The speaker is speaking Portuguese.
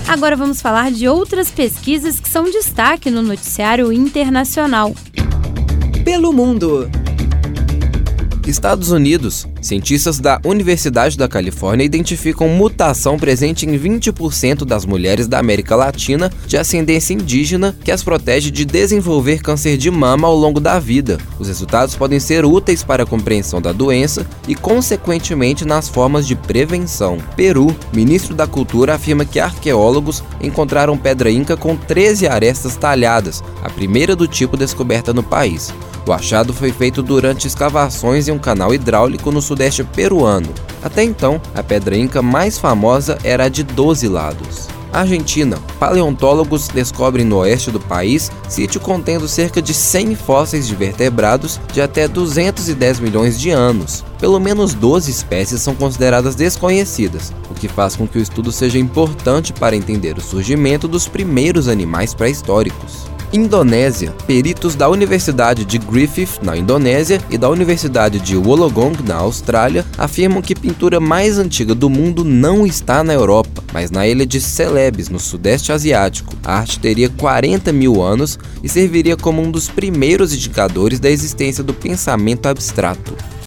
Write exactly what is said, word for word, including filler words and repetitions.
Agora vamos falar de outras pesquisas que são destaque no noticiário internacional. Pelo mundo. Estados Unidos. Cientistas da Universidade da Califórnia identificam mutação presente em vinte por cento das mulheres da América Latina de ascendência indígena que as protege de desenvolver câncer de mama ao longo da vida. Os resultados podem ser úteis para a compreensão da doença e, consequentemente, nas formas de prevenção. Peru. Ministro da Cultura afirma que arqueólogos encontraram pedra inca com treze arestas talhadas, a primeira do tipo descoberta no país. O achado foi feito durante escavações em um canal hidráulico no sudeste peruano. Até então, a pedra inca mais famosa era a de doze lados. Argentina. Paleontólogos descobrem no oeste do país sítio contendo cerca de cem fósseis de vertebrados de até duzentos e dez milhões de anos. Pelo menos doze espécies são consideradas desconhecidas, o que faz com que o estudo seja importante para entender o surgimento dos primeiros animais pré-históricos. Indonésia. Peritos da Universidade de Griffith, na Indonésia, e da Universidade de Wollongong, na Austrália, afirmam que a pintura mais antiga do mundo não está na Europa, mas na ilha de Celebes, no Sudeste Asiático. A arte teria quarenta mil anos e serviria como um dos primeiros indicadores da existência do pensamento abstrato.